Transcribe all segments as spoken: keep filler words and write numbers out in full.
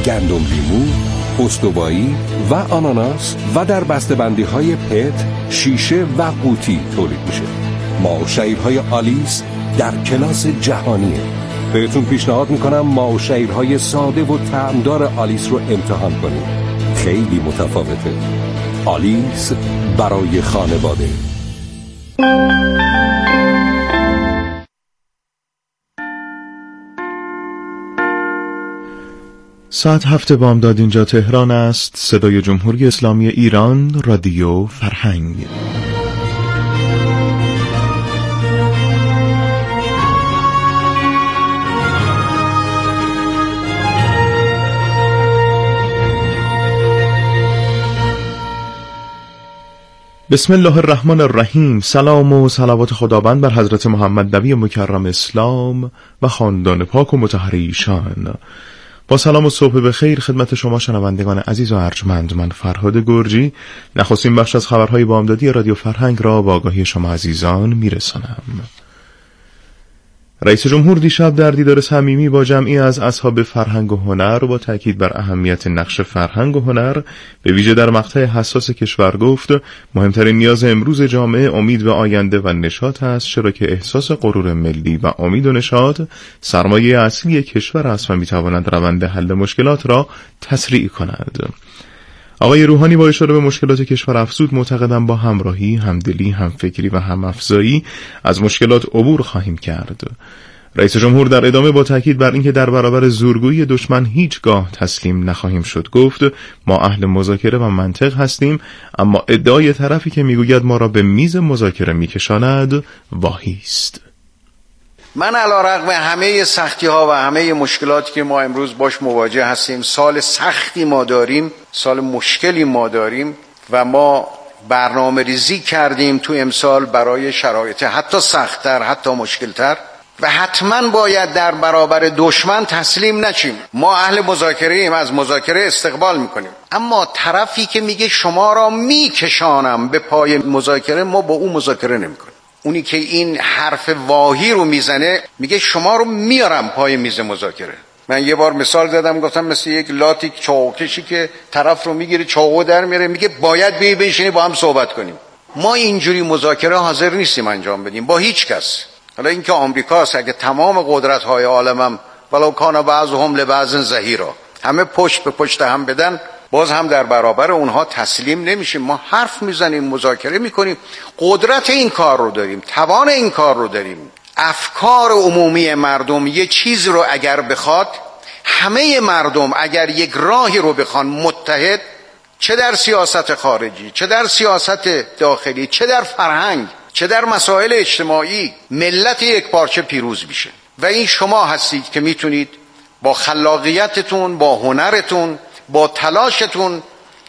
گندم لیمو، استوایی و آناناس و در بسته‌بندی‌های پت، شیشه و قوطی تولید میشه. ماهو شعیرهای آلیس در کلاس جهانیه. بهتون پیشنهاد میکنم ماهو شعیرهای ساده و طعمدار آلیس رو امتحان کنید. خیلی متفاوته. آلیس برای خانواده. ساعت هفت بامداد اینجا تهران است. صدای جمهوری اسلامی ایران، رادیو فرهنگ. بسم الله الرحمن الرحیم. سلام و صلوات خداوند بر حضرت محمد نبی مکرم اسلام و خاندان پاک و مطهر ایشان. با سلام و صبح بخیر خدمت شما شنوندگان عزیز و ارجمند، من فرهاد گرجی نخستین بخش از خبرهای بامدادی رادیو فرهنگ را با آگاهی شما عزیزان میرسانم. رئیس جمهور دیشب در دیدار صمیمی با جمعی از اصحاب فرهنگ و هنر با تاکید بر اهمیت نقش فرهنگ و هنر به ویژه در مقطع حساس کشور گفت مهمترین نیاز امروز جامعه امید به آینده و نشاط است، چرا که احساس غرور ملی و امید و نشاط سرمایه اصلی کشور است و میتواند روند حل مشکلات را تسریع کند. آقای روحانی با اشاره به مشکلات کشور افزود معتقدم با همراهی، همدلی، همفکری و همافزایی از مشکلات عبور خواهیم کرد. رئیس جمهور در ادامه با تاکید بر اینکه در برابر زورگویی دشمن هیچگاه تسلیم نخواهیم شد گفت ما اهل مذاکره و منطق هستیم، اما ادعای طرفی که میگوید ما را به میز مذاکره میکشاند واهی است. من علیرغم همه سختی ها و همه مشکلاتی که ما امروز باش مواجه هستیم، سال سختی ما داریم، سال مشکلی ما داریم و ما برنامه ریزی کردیم تو امسال برای شرایط حتی سخت‌تر، حتی مشکلتر و حتما باید در برابر دشمن تسلیم نشیم. ما اهل مذاکره ایم، از مذاکره استقبال میکنیم، اما طرفی که میگه شما را میکشانم به پای مذاکره، ما با اون مذاکره نمیکنیم. اونی که این حرف واهی رو میزنه میگه شما رو میارم پای میز مذاکره. من یه بار مثال زدم، گفتم مثل یک لاتی چاقوکشی که طرف رو میگیره چاقو در میاره میگه باید بی بنشینی با هم صحبت کنیم. ما اینجوری مذاکره حاضر نیستیم انجام بدیم با هیچ کس. حالا اینکه آمریکاست، اگه تمام قدرت های عالمم ولو کان بعضهم لبعض ظهیرا همه پشت به پشت هم بدن، باز هم در برابر اونها تسلیم نمیشیم. ما حرف میزنیم، مذاکره میکنیم، قدرت این کار رو داریم، توان این کار رو داریم. افکار عمومی مردم یه چیز رو اگر بخواد، همه مردم اگر یک راهی رو بخوان متحد، چه در سیاست خارجی، چه در سیاست داخلی، چه در فرهنگ، چه در مسائل اجتماعی، ملت یک پارچه پیروز میشه. و این شما هستید که میتونید با خلاقیتتون، با هنرتون، با تلاشتون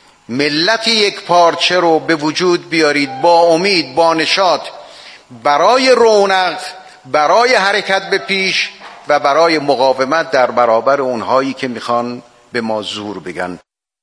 ملت یک پارچه رو به وجود بیارید، با امید، با نشاط، برای رونق، برای حرکت به پیش و برای مقاومت در برابر اونهایی که میخوان به ما زور بگن.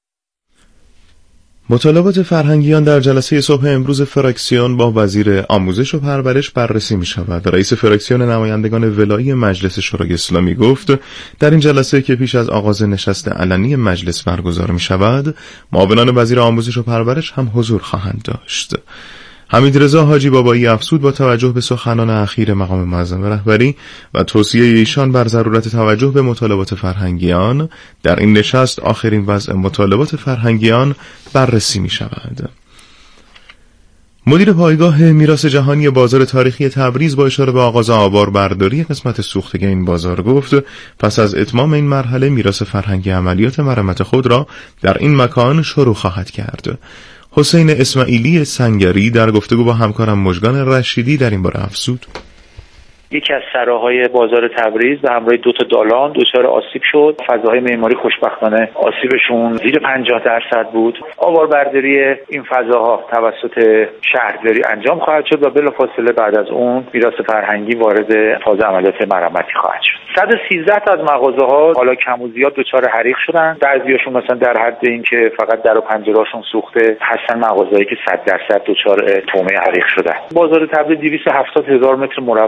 مطالبات فرهنگیان در جلسه صبح امروز فراکسیون با وزیر آموزش و پرورش بررسی می شود. رئیس فراکسیون نمایندگان ولایی مجلس شورای اسلامی گفت در این جلسه که پیش از آغاز نشست علنی مجلس برگزار می شود، معاونان وزیر آموزش و پرورش هم حضور خواهند داشت. حمیدرضا حاجی بابایی افزود با توجه به سخنان اخیر مقام معظم رهبری و توصیه ایشان بر ضرورت توجه به مطالبات فرهنگیان، در این نشست آخرین وضع مطالبات فرهنگیان بررسی می شود. مدیر پایگاه میراث جهانی بازار تاریخی تبریز با اشاره به آغاز آواربرداری قسمت سوختگی این بازار گفت پس از اتمام این مرحله میراث فرهنگی عملیات مرمت خود را در این مکان شروع خواهد کرد. حسین اسماعیلی سنگری در گفتگو با همکارم مژگان رشیدی در این باره افزود یکی از سراهای بازار تبریز به همراه دو تا دالان دچار آسیب شد. فضاهای معماری خوشبختانه آسیبشون زیر پنجاه درصد بود. آواربرداری این فضاها توسط شهرداری انجام خواهد شد و بلافاصله بعد از اون میراث فرهنگی وارد فاز عملیات مرمتی خواهد شد. صد و سیزده تا از مغازه‌ها حالا کم و زیاد دچار حریق شدن. بعضیاشون مثلا در حد این که فقط در و پنجره‌هاشون سوخته هستن، مغازه‌ای که صد درصد دچار تومه حریق شدن. بازار تبریز دویست و هفتاد هزار متر مربع وسعت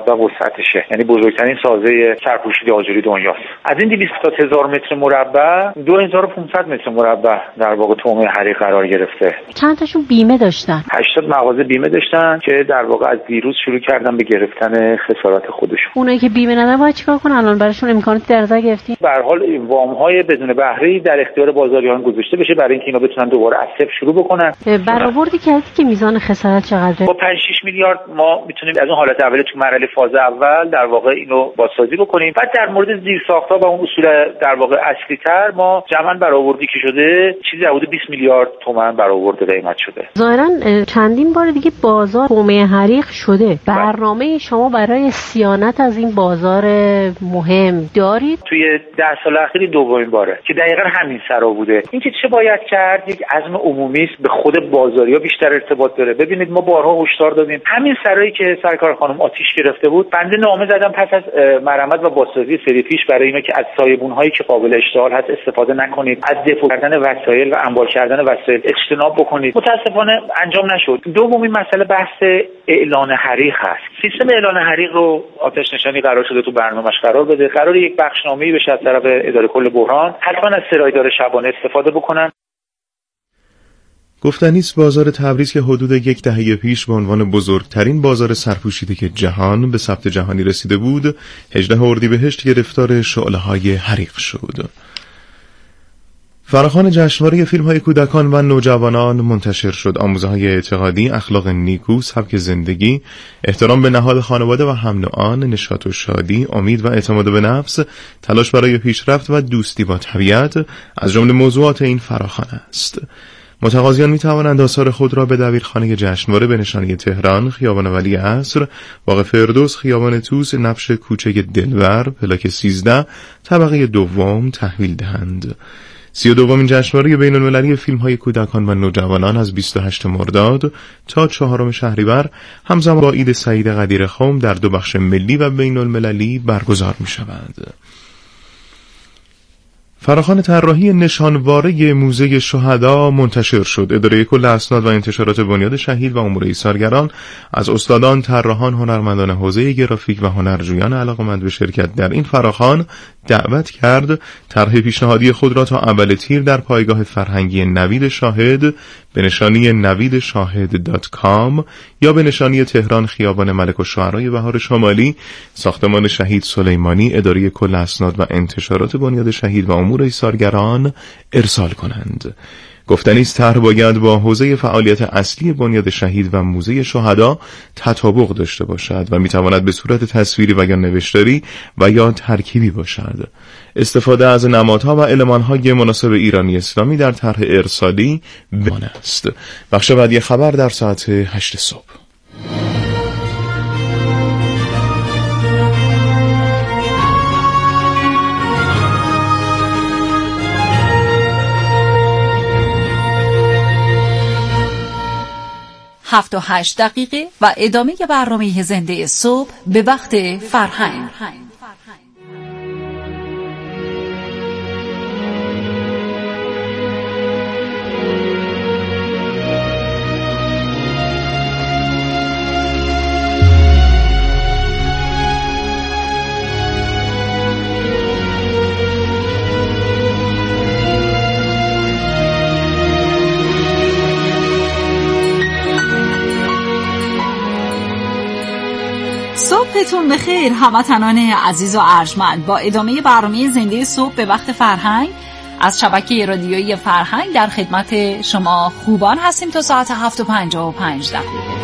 وسعتشه، یعنی بزرگترین سازه سرپوشیده آجوری دنیاست. از این دویست هزار متر مربع دو هزار و پانصد متر مربع در واقع طعمه حریق قرار گرفته. چند تاشون بیمه داشتن؟ هشتاد مغازه بیمه داشتن که در واقع از دیروز شروع کردن به گرفتن خسارات خودشون. اونایی که بیمه ندارن باید چیکار کنن؟ الان براشون امکاناتی در نظر گرفتین؟ به هر حال وام‌های بدون بهره در اختیار بازاریابان گذاشته بشه برای اینکه اینا بتونن دوباره از صفر شروع بکنن. برآوردی کردی که میزان خسارت چقدره؟ با پنج شش میلیارد ما میتونیم از اون حالت اول تو مرحله فاز اول در واقع اینو بازسازی بکنیم. بعد در مورد زیرساخت‌ها و اون اصول در واقع اصلی‌تر ما جمعاً برآوردی که شده چیزی حدود بیست میلیارد تومان برآورد قیمت شده. ظاهراً چندین بار دیگه بازار طعمه حریق شده. برنامه شما برای صیانت از این بازار مهم دارید؟ توی ده سال اخیر دومین باره که دقیقاً همین سرا بوده. اینکه چه باید کرد یک عزم عمومی است، به خود بازاریا بیشتر ارتباط داره. ببینید ما بارها هشدار دادیم همین سرایی که سرکار خانم آتش گرفته بود بنده نامه زدم پس از مرمت و بازسازی سری پیش برای اینا که از سایبون‌هایی که قابل اشتعال هست استفاده نکنید، از دپو کردن وسایل و انبار کردن وسایل اجتناب بکنید. متاسفانه انجام نشد. دومین مسئله بحث اعلان حریق هست. سیستم اعلان حریق رو آتش نشانی قرار شده تو برنامه‌اش قرار بده. قرار یک بخشنامه‌ای بشه از طرف اداره کل بحران، حتما از سرایدار شبانه استفاده بکنن. گفتنی است بازار تبریز که حدود یک دهه پیش به عنوان بزرگترین بازار سرپوشیده که جهان به ثبت جهانی رسیده بود، هجدهم اردیبهشت گرفتار شعله‌های حریق شد. فراخوان جشنواره فیلم‌های کودکان و نوجوانان منتشر شد. آموزه‌های اعتقادی، اخلاق نیکو، سبک زندگی، احترام به نهاد خانواده و هم نوعان، نشاط و شادی، امید و اعتماد به نفس، تلاش برای پیشرفت و دوستی با طبیعت از جمله موضوعات این فراخوان است. متقاضیان می توانند آثار خود را به دبیرخانه جشنواره به نشانی تهران، خیابان ولی عصر، باغ فردوس، خیابان طوس، نبش کوچه دلور، پلاک سیزده، طبقه دوم تحویل دهند. سی و دومین جشنواره بین المللی فیلم های کودکان و نوجوانان از بیست و هشتم مرداد تا چهارم شهریور همزمان با عید سعید قدیرخان در دو بخش ملی و بین المللی برگزار می شود. فراخوان طراحی نشانواره موزه شهدا منتشر شد. اداره کل اسناد و انتشارات بنیاد شهید و امور ایثارگران از استادان، طراحان، هنرمندان حوزه گرافیک و هنرجویان علاقه‌مند به شرکت در این فراخوان دعوت کرد طرح پیشنهادی خود را تا اول تیر در پایگاه فرهنگی نوید شاهد به نشانی نوید شاهد دات کام یا به نشانی تهران، خیابان ملک الشعرای بهار شمالی، ساختمان شهید سلیمانی، اداره کل اسناد و انتشارات بنیاد شهید و امور ایثارگران ارسال کنند. گفتنی است طرح باید با حوزه فعالیت اصلی بنیاد شهید و موزه شهدا تطابق داشته باشد و میتواند به صورت تصویری و یا نوشتاری و یا ترکیبی باشد. استفاده از نمادها و المانهای مناسب ایرانی اسلامی در طرح ارسالی بمان است. بخش بعدی خبر در ساعت هشت صبح. هفت و هشت دقیقه و ادامه برنامه زنده صبح به وقت فرهنگ. صبحتون بخیر هموطنان عزیز و ارجمند. با ادامه برنامه زنده صبح به وقت فرهنگ از شبکه رادیویی فرهنگ در خدمت شما خوبان هستیم تا ساعت هفت و پنجاه و پنج دقیقه.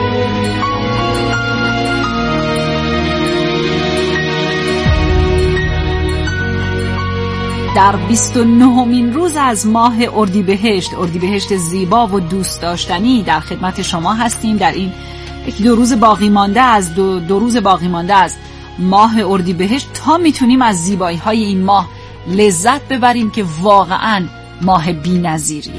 در بیست و نهمین روز از ماه اردیبهشت، اردیبهشت زیبا و دوست داشتنی، در خدمت شما هستیم. در این یک دو روز باقی مانده از دو, دو روز باقی مانده از ماه اردیبهشت تا میتونیم از زیبایی های این ماه لذت ببریم که واقعا ماه بی‌نظیریه.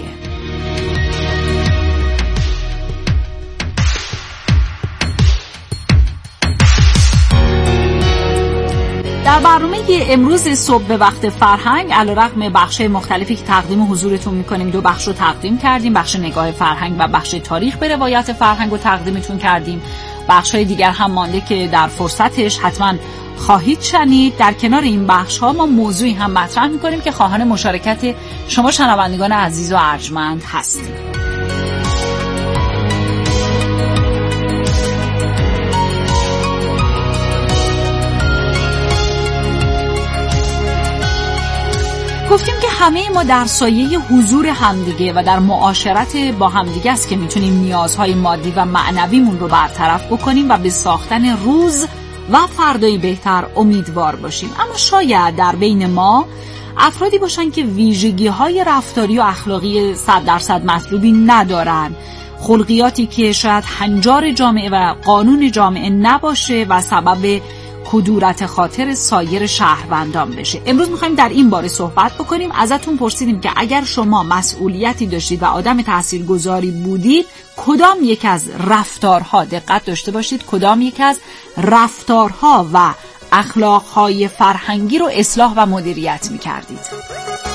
در برنامه امروز صبح به وقت فرهنگ علیرغم بخش‌های مختلفی که تقدیم حضورتون می‌کنیم، دو بخش رو تقدیم کردیم، بخش نگاه فرهنگ و بخش تاریخ به روایت فرهنگ رو تقدیمتون کردیم. بخش‌های دیگر هم مانده که در فرصتش حتما خواهید شنید. در کنار این بخش‌ها ما موضوعی هم مطرح می‌کنیم که خواهان مشارکت شما شنوندگان عزیز و ارجمند هستیم. گفتیم که همه ما در سایه حضور همدیگه و در معاشرت با همدیگه است که میتونیم نیازهای مادی و معنویمون رو برطرف بکنیم و به ساختن روز و فردایی بهتر امیدوار باشیم. اما شاید در بین ما افرادی باشن که ویژگی‌های رفتاری و اخلاقی صد درصد مطلوبی ندارن، خلقیاتی که شاید هنجار جامعه و قانون جامعه نباشه و سبب کدورت خاطر سایر شهروندان بشه. امروز میخوایم در این باره صحبت بکنیم. ازتون پرسیدیم که اگر شما مسئولیتی داشتید و آدم تاثیرگذاری بودید، کدام یک از رفتارها، دقت داشته باشید، کدام یک از رفتارها و اخلاقهای فرهنگی رو اصلاح و مدیریت میکردید؟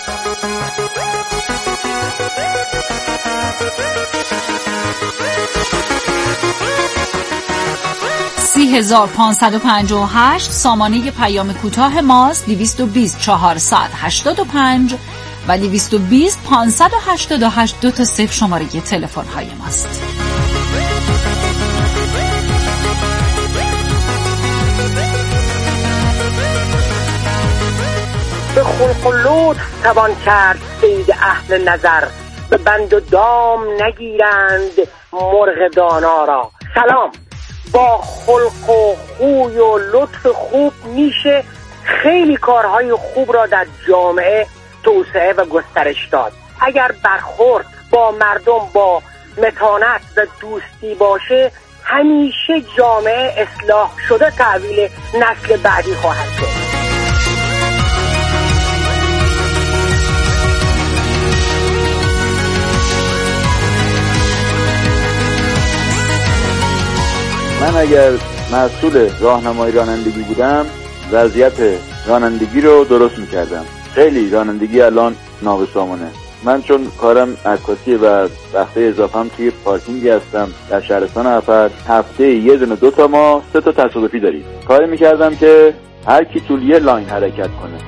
سی هزار پانصد و پنجاه و هشت سامانه پیام کوتاه ماست. دویست و بیست چهارصد هشتاد و پنج و دویست و بیست پانصد و هشتاد و هشت دو تا صفر شماره تلفن های ماست. به خلق و لطف توان کرد صید اهل نظر، به بند و دام نگیرند مرغ دانا را. سلام. با خلق و خوی و لطف خوب میشه خیلی کارهای خوب را در جامعه توسعه و گسترش داد. اگر برخورد با مردم با متانت و دوستی باشه، همیشه جامعه اصلاح شده تحویل نسل بعدی خواهد شد. من اگر مسئول راهنمای رانندگی بودم، وضعیت رانندگی رو درست میکردم. خیلی رانندگی الان نابسامانه. من چون کارم عکاسی و وقته اضافه هم توی پارکینگی هستم در شهرستان افر، هفته یه دونه دو تا ما سه تا تصادفی داریم. کاری میکردم که هر کی طول یه لاین حرکت کنه.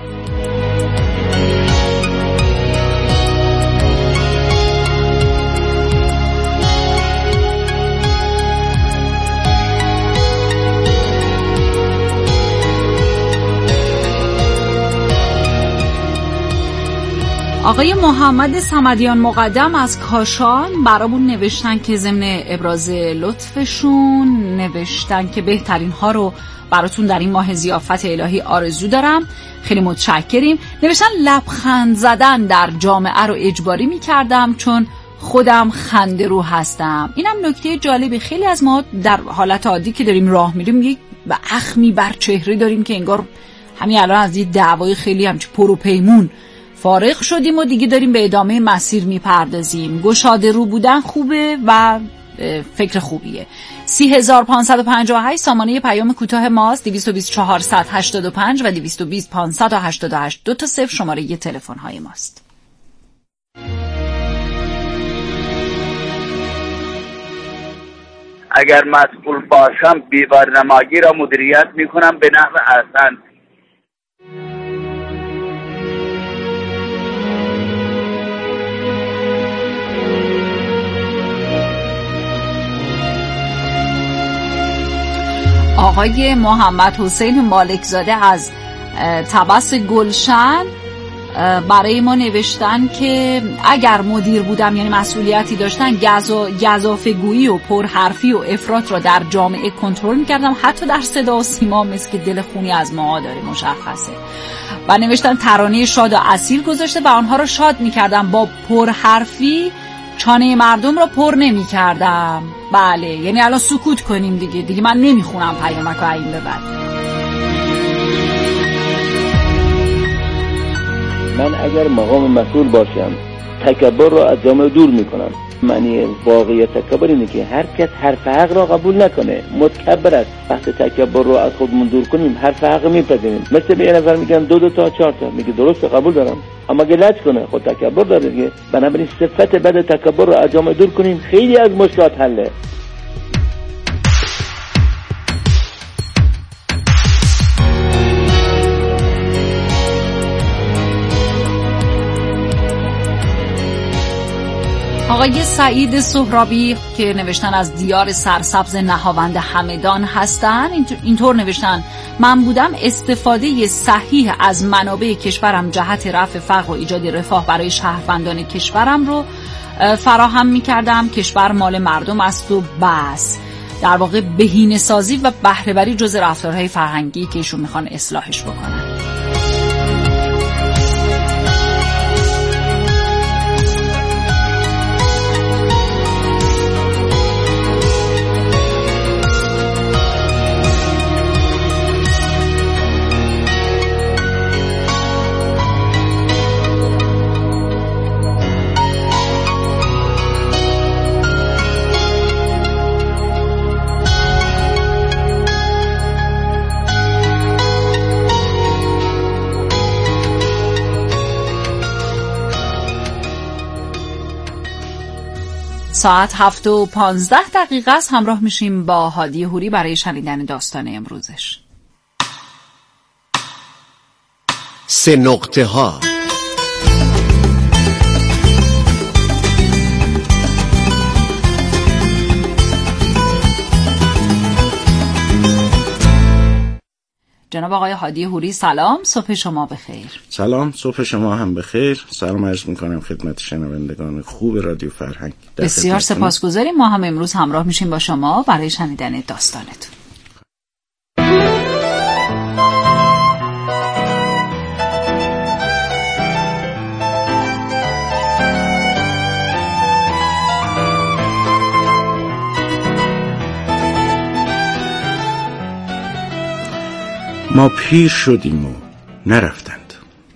آقای محمد صمدیان مقدم از کاشان برامون نوشتن که ضمن ابراز لطفشون نوشتن که بهترین ها رو براتون در این ماه ضیافت الهی آرزو دارم، خیلی متشکریم. نوشتن لبخند زدن در جامعه رو اجباری می‌کردم چون خودم خنده رو هستم. اینم نکته جالبی. خیلی از ما در حالت عادی که داریم راه میریم یک اخمی بر چهره داریم که انگار همین الان از این دعوای خیلی همچی پر و پیمون فارغ شدیم و دیگه داریم به ادامه مسیر میپردازیم. گشاده رو بودن خوبه و فکر خوبیه. سی هزار پانصد و پنجاه و هشت سامانه پیام کوتاه ماست. دویست و بیست چهارصد هشتاد و پنج و دویست و بیست پانصد و هشتاد و هشت دو تا صفر شماره یه تلفن های ماست. اگر مسئول باشم بی‌برنامگی را مدیریت میکنم به نحو احسن. آقای محمد حسین مالکزاده از طبس گلشن برای ما نوشتن که اگر مدیر بودم، یعنی مسئولیتی داشتن، گزافه‌گویی و پرحرفی و افراط را در جامعه کنترل می‌کردم، حتی در صدا و سیما، مثل که دل خونی از ما داره مشخصه. و نوشتن ترانه شاد و اصیل گذاشته و آنها را شاد می‌کردم، با پرحرفی چانه مردم را پر نمی کردم. بله، یعنی الان سکوت کنیم دیگه دیگه من نمیخونم پیامک و این به بعد. من اگر مقام مسئول باشم تکبر را از جامعه دور میکنم. معنی واقعی تکبر اینه که هر کس حرف حق را قبول نکنه، متکبر است. وقتی تکبر را از خودمون دور کنیم حرف حق میپذیریم. مثل به یه نفر میگن دو دو تا چهار تا، میگه درسته قبول دارم، اما اگه لج کنه خود تکبر داره دیگه. بنابراین صفت بد تکبر را از جامعه دور کنیم، خیلی از مشکلات حله. آقای سعید سهرابی که نوشتن از دیار سرسبز نهاوند همدان هستن، اینطور نوشتن: من بودم استفاده صحیح از منابع کشورم جهت رفع فقر و ایجاد رفاه برای شهروندان کشورم رو فراهم می‌کردم. کشور مال مردم است و بس. در واقع بهینه‌سازی و بهره‌وری جز رفتارهای فرهنگی که ایشون میخوان اصلاحش بکنن. ساعت هفت و پانزده دقیقه است. همراه میشیم با هادی هوری برای شنیدن داستان امروزش. سه نقطه ها. جناب آقای هادی هوری سلام، صبح شما بخیر. سلام، صبح شما هم بخیر. سلام عرض میکنم خدمت شنوندگان خوب رادیو فرهنگ. بسیار سپاسگزاریم. ما هم امروز همراه میشیم با شما برای شنیدن داستانتون. ما پیر شدیم و نرفتند.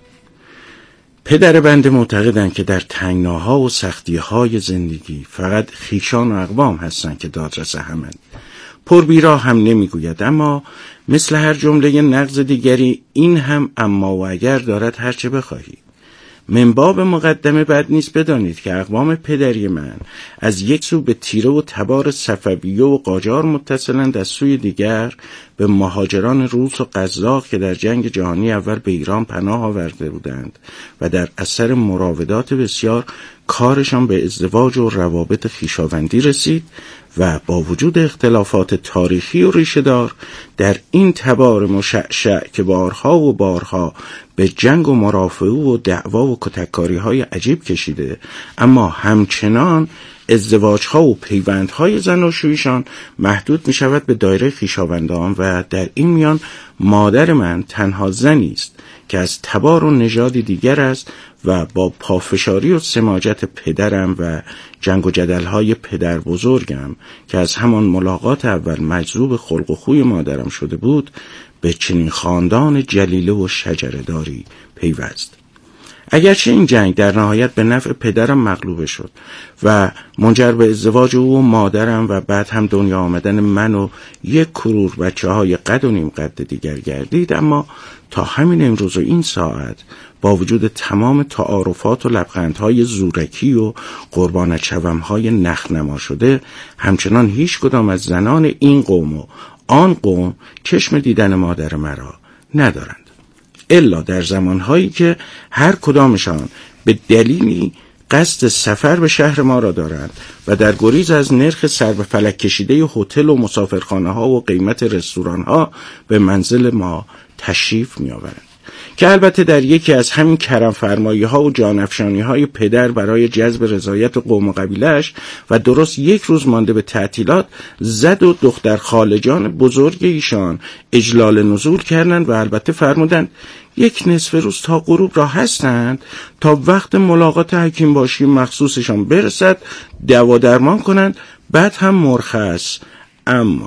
پدر بنده معتقدند که در تنگناها و سختیهای زندگی فقط خویشان و اقوام هستند که دادرس همند. پربیرا هم نمیگوید، اما مثل هر جمله نقض دیگری این هم اما و اگر دارد هرچه بخواهی. من باب مقدمه بد نیست بدانید که اقوام پدری من از یک سو به تیره و تبار صفویه و قاجار متصلند، از سوی دیگر به مهاجران روس و قزاق که در جنگ جهانی اول به ایران پناه آورده بودند و در اثر مراودات بسیار کارشان به ازدواج و روابط خویشاوندی رسید و با وجود اختلافات تاریخی و ریشه‌دار در این تبار مشعشع که بارها و بارها به جنگ و مرافعه و دعوا و کتککاری‌های عجیب کشیده، اما همچنان ازدواج‌ها و پیوندهای زناشوییشان محدود می‌شود به دایره خویشاوندان و در این میان مادر من تنها زنی است که از تبار و نژادی دیگر است و با پافشاری و سماجت پدرم و جنگ و جدل‌های پدر بزرگم که از همان ملاقات اول مجذوب خلق و خوی مادرم شده بود به چنین خاندان جلیله و شجره‌داری پیوست. اگرچه این جنگ در نهایت به نفع پدرم مغلوب شد و منجر به ازدواج او و مادرم و بعد هم دنیا آمدن من و یک کرور بچه های قد و نیم قد دیگر گردید، اما تا همین امروز و این ساعت با وجود تمام تعارفات و لبخندهای زورکی و قربانت شومهای نخنما شده، همچنان هیچ کدام از زنان این قوم و آن قوم چشم دیدن مادر مرا ندارند، الا در زمانهایی که هر کدامشان به دلیلی قصد سفر به شهر ما را دارند و در گریز از نرخ سر به فلک کشیده هتل و مسافرخانه ها و قیمت رستوران ها به منزل ما تشریف می آورند، که البته در یکی از همین کرم فرمایی ها و جانفشانی های پدر برای جذب رضایت قوم و قبیله‌اش و درست یک روز مانده به تعطیلات زد و دختر خالجان بزرگ ایشان اجلال نزول کردند و البته فرمودند یک نصف روز تا غروب را هستند تا وقت ملاقات حکیم باشی مخصوصشان برسد دوا درمان کنند، بعد هم مرخص. اما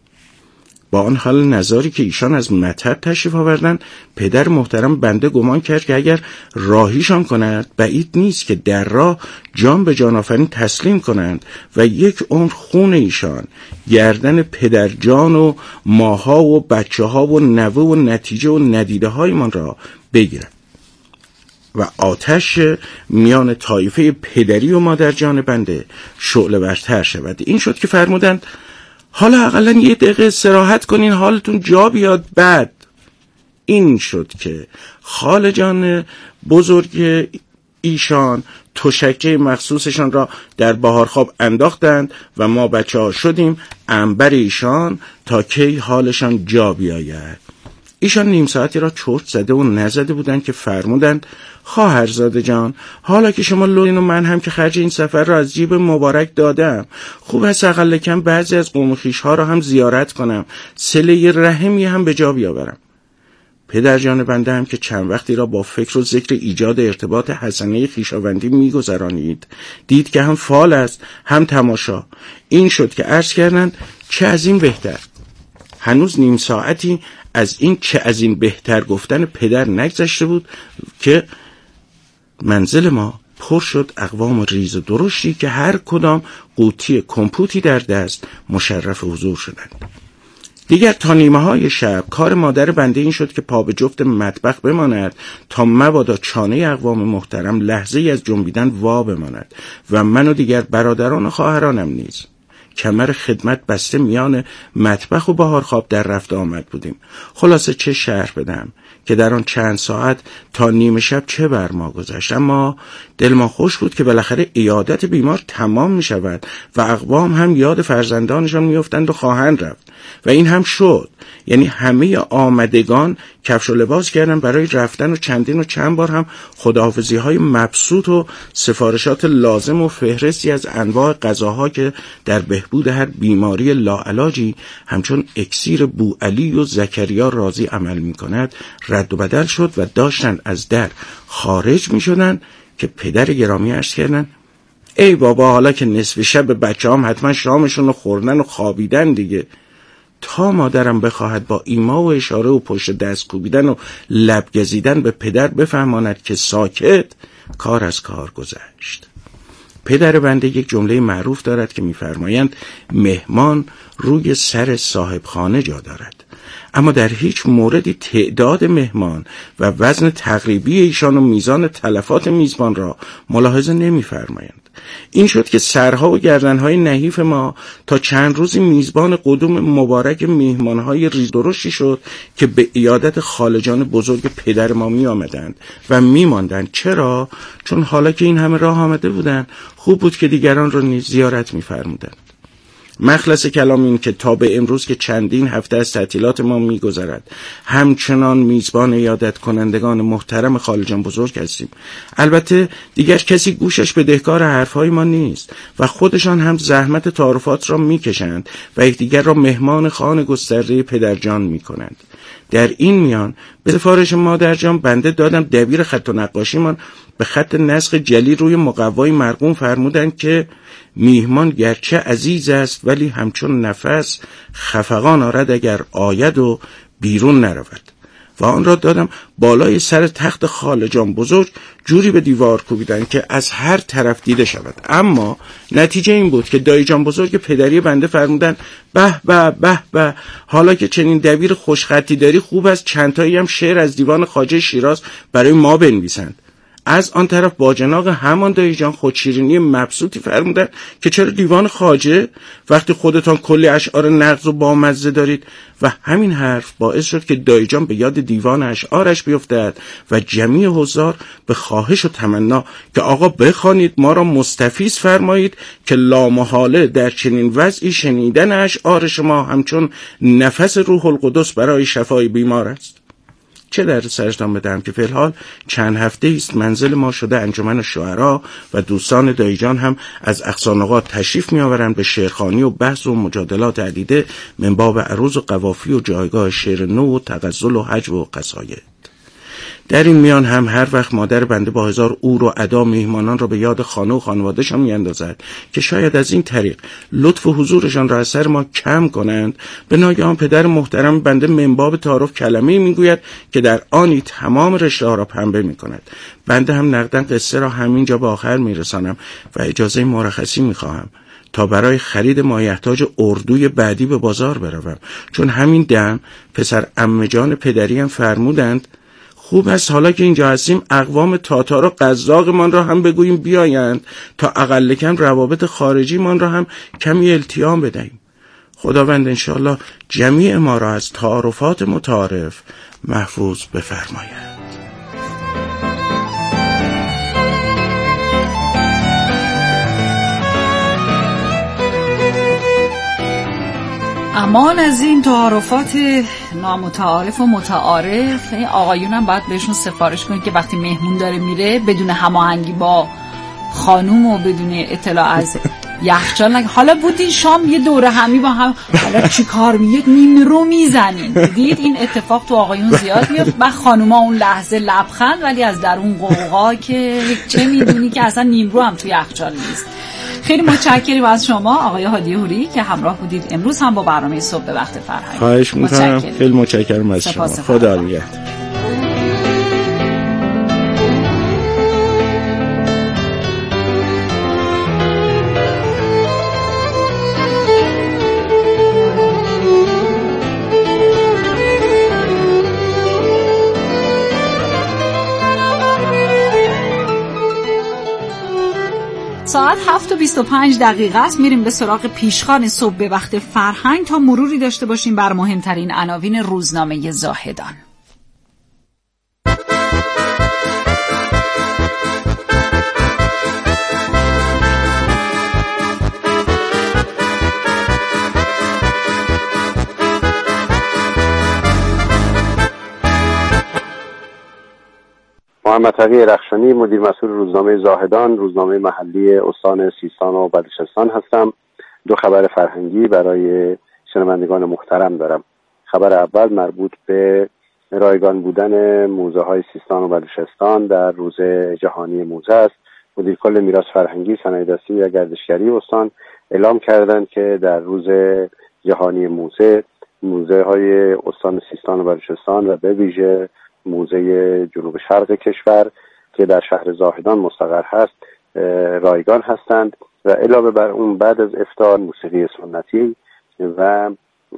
با آن حال نظاری که ایشان از مطب تشریف آوردند، پدر محترم بنده گمان کرد که اگر راهیشان کند بعید نیست که در راه جان به جان آفرین تسلیم کنند و یک عمر خون ایشان گردن پدر جان و ماها و بچه ها و نوه و نتیجه و ندیده های من را بگیرند و آتش میان طایفه پدری و مادر جان بنده شعله ورتر شود. این شد که فرمودند حالا اقلا یه دقیقه استراحت کنین حالتون جا بیاد. بعد این شد که خاله جان بزرگ ایشان تشکه مخصوصشان را در بهارخواب انداختند و ما بچه ها شدیم عنبر ایشان تا کی حالشان جا بیاید. ایشان نیم ساعتی را چرت زده و نزده بودند که فرمودند خواهرزاده جان، حالا که شما لولین و من هم که خرج این سفر را از جیب مبارک دادم، خوب است اقل کم بعضی از قوم خویش ها را هم زیارت کنم، صله رحمی هم به جا بیاورم. پدر جان بنده هم که چند وقتی را با فکر و ذکر ایجاد ارتباط حسنه خویشاوندی میگذرانید، دید که هم فال است هم تماشا. این شد که عرض کردند چه از این بهتر. هنوز نیم ساعتی از این چه از این بهتر گفتن پدر نگذشته بود که منزل ما پر شد اقوام ریز و درشتی که هر کدام قوطی کمپوتی در دست مشرف حضور شدند. دیگر تا نیمه های شب کار مادر بنده این شد که پا به جفت مطبخ بماند تا مبادا چانه اقوام محترم لحظه ای از جنبیدن وا بماند و من و دیگر برادران و خواهرانم نیز کمر خدمت بسته میان مطبخ و بهارخواب در رفت آمد بودیم. خلاصه چه شرح بدم که در آن چند ساعت تا نیمه شب چه بر ما گذشت، اما دل ما خوش بود که بالاخره عیادت بیمار تمام می شود و اقوام هم یاد فرزندانشان می افتند و خواهند رفت و این هم شد. یعنی همه آمدگان کفش و لباس کردن برای رفتن و چندین و چند بار هم خداحافظی های مبسوط و سفارشات لازم و فهرستی از انواع غذاها که در بهبود هر بیماری لاعلاجی همچون اکسیر بوعلی و زکریا رازی عمل می کند رد و بدل شد و داشتن از در خارج می شدن که پدر گرامی عرض کردن ای بابا، حالا که نصف شب بچه هم حتما شامشون رو خوردن و خوابیدن دیگه. تا مادرم بخواهد با ایما و اشاره و پشت دست کوبیدن و لب گزیدن به پدر بفهماند که ساکت، کار از کار گذشت. پدر بنده یک جمله معروف دارد که می‌فرمایند مهمان روی سر صاحب خانه جا دارد، اما در هیچ موردی تعداد مهمان و وزن تقریبی ایشان و میزان تلفات میزبان را ملاحظه نمی‌فرمایند. این شد که سرها و گردنهای نحیف ما تا چند روزی میزبان قدوم مبارک میهمانهای ریزدرشتی شد که به عیادت خالجان بزرگ پدر ما می آمدند و می ماندند. چرا؟ چون حالا که این همه راه آمده بودند خوب بود که دیگران را نیز زیارت می فرمودند. مخلص کلام این که تا به امروز که چندین هفته از تعطیلات ما می‌گذرد همچنان میزبان عیادت کنندگان محترم خالجان بزرگ هستیم. البته دیگر کسی گوشش بدهکار حرفهای ما نیست و خودشان هم زحمت تعارفات را می‌کشند و یکدیگر را مهمان خانه گسترده پدرجان می‌کنند. در این میان به سفارش مادرجان بنده دادم دبیر خط و نقاشیمان به خط نسخ جلی روی مقوای مرقوم فرمودند که میهمان گرچه عزیز است ولی همچون نفس خفقان آرد اگر آید و بیرون نرود و آن را دادم بالای سر تخت خالجان بزرگ جوری به دیوار کوبیدن که از هر طرف دیده شود. اما نتیجه این بود که دایی جان بزرگ پدری بنده فرمودن به به به به، حالا که چنین دبیر خوشخطی داری خوب است چندتایی هم شعر از دیوان خواجه شیراز برای ما بنویسند. از آن طرف باجناق همان دایی جان خودشیرینی مبسوطی فرمودن که چرا دیوان خواجه وقتی خودتان کلی اشعار نغز و بامزه دارید، و همین حرف باعث شد که دایی جان به یاد دیوان اشعارش بیفتد و جمیع حضار به خواهش و تمنا که آقا بخوانید ما را مستفیض فرمایید که لامحاله در چنین وضعی شنیدن اشعار شما همچون نفس روح القدس برای شفای بیمار است. چه در سرشتان بدم که فی الحال چند هفته است منزل ما شده انجمن شعرا و دوستان دایجان هم از اقصانقات تشریف می آورند به شعرخوانی و بحث و مجادلات عدیده من باب عروض و قوافی و جایگاه شعر نو و تغزل و حجو و قصاید. در این میان هم هر وقت مادر بنده با هزار اور و ادا میهمانان را به یاد خانه و خانواده‌شان میاندازد که شاید از این طریق لطف و حضورشان را از سر ما کم کنند، به ناگهان پدر محترم بنده من باب تعارف کلمه‌ای میگوید که در آنی تمام رشته ها را پنبه میکند. بنده هم نقدن قصه را همینجا به آخر میرسانم و اجازه مرخصی میخواهم تا برای خرید مایحتاج اردوی بعدی به بازار بروم، چون همین دم پسر عمه جان پدری هم فرمودند خوب است حالا که اینجا هستیم اقوام تاتار و قزاق من را هم بگوییم بیایند تا اقل کم روابط خارجی من را هم کمی التیام بدهیم. خداوند انشاءالله جمیع ما را از تعارفات متعارف محفوظ بفرماید. امان از این تعارفات نامتعارف و متعارف. آقایون هم باید بهشون سفارش کنید که وقتی مهمون داره میره بدون هماهنگی با خانوم و بدون اطلاع از یخچال نگه حالا بودین شام یه دوره همی با هم حالا چی کار می یک نیم رو میزنین. دیدید این اتفاق تو آقایون زیاد میاد و خانوما اون لحظه لبخند ولی از درون قوقا که چه میدونی که اصلا نیم رو هم تو یخچال نیست. خیلی متشکریم از شما آقای هادی هوری که همراه بودید امروز هم با برنامه صبح به وقت فرهنگ. خواهش می‌کنم. خیلی متشکرم از شما. خدا نگهدار. ساعت هفت و بیست و پنج دقیقه است. میریم به سراغ پیشخوان صبح به وقت فرهنگ تا مروری داشته باشیم بر مهمترین عناوین روزنامه زاهدان. محمد تقی رخشانی، مدیر مسئول روزنامه زاهدان، روزنامه محلی استان سیستان و بلوچستان هستم. دو خبر فرهنگی برای شنوندگان محترم دارم. خبر اول مربوط به رایگان بودن موزه های سیستان و بلوچستان در روز جهانی موزه است. مدیر کل میراث فرهنگی، صنایع‌دستی و گردشگری استان اعلام کردند که در روز جهانی موزه، موزه های استان سیستان و بلوچستان و به ویژه موزه جنوب شرق کشور که در شهر زاهدان مستقر هست رایگان هستند و علاوه بر اون بعد از افطار موسیقی سنتی و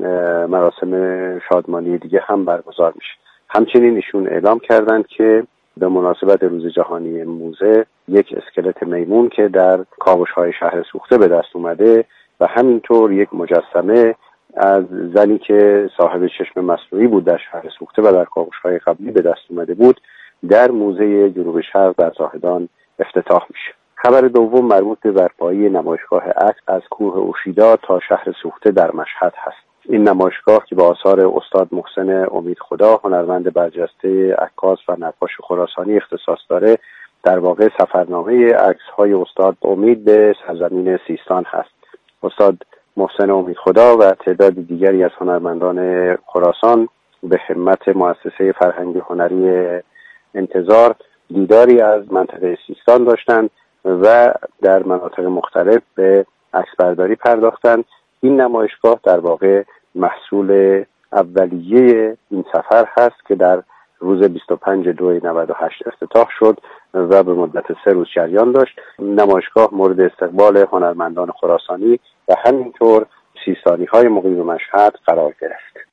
مراسم شادمانی دیگه هم برگزار میشه. همچنین ایشون اعلام کردند که به مناسبت روز جهانی موزه یک اسکلت میمون که در کاوش‌های شهر سوخته به دست اومده و همینطور یک مجسمه از زنی که صاحب چشم مصنوعی بود در شهر سوخته و در کاوش‌های قبلی به دست اومده بود در موزه جنوب شرق در زاهدان افتتاح میشه. خبر دوم مربوط به برپایی نمایشگاه عکس از کوه اوشیدا تا شهر سوخته در مشهد هست. این نمایشگاه که به آثار استاد محسن امیدخدا، هنرمند برجسته عکاس و نقاش خراسانی اختصاص داره، در واقع سفرنامه عکس‌های استاد امید به سرزمین سیستان هست. استاد محسن امیدخدا و تعداد دیگری از هنرمندان خراسان به همت مؤسسه فرهنگی هنری انتظار دیداری از منطقه سیستان داشتند و در مناطق مختلف به عکسبرداری پرداختند. این نمایشگاه در واقع محصول اولیه این سفر هست که در روز بیست و پنج دوی نود و هشت افتتاح شد و به مدت سه روز جریان داشت. نمایشگاه مورد استقبال هنرمندان خراسانی و همینطور سیستانی های مقیم مشهد قرار گرفت.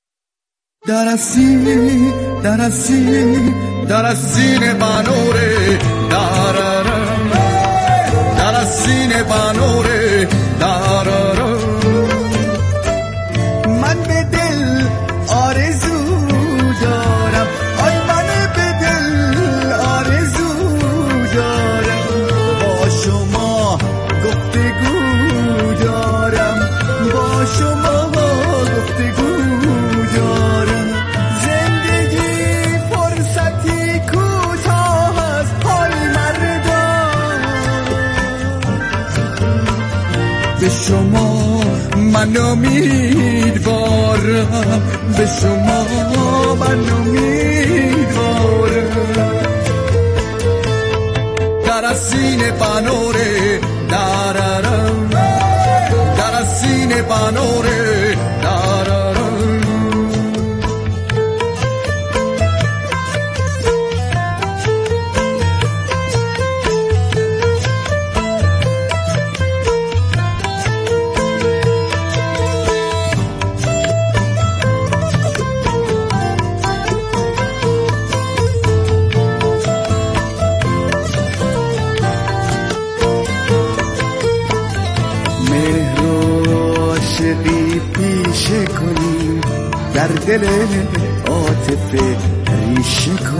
درسی درسی درسین بانوره دارارم درسین بانوره دارارم من به دل آرزو دارم آی من به دل آرزو دارم با شما گفتگو دارم با شما گفتگو دارم زندگی فرصتی کوتاه است حال مردم به شما من امیدوارم به شما من امیدوارم در سینه بانوره دارارم در سینه بانوره دارارم پیشه کنیم در دل عاطفه ریشه کنیم.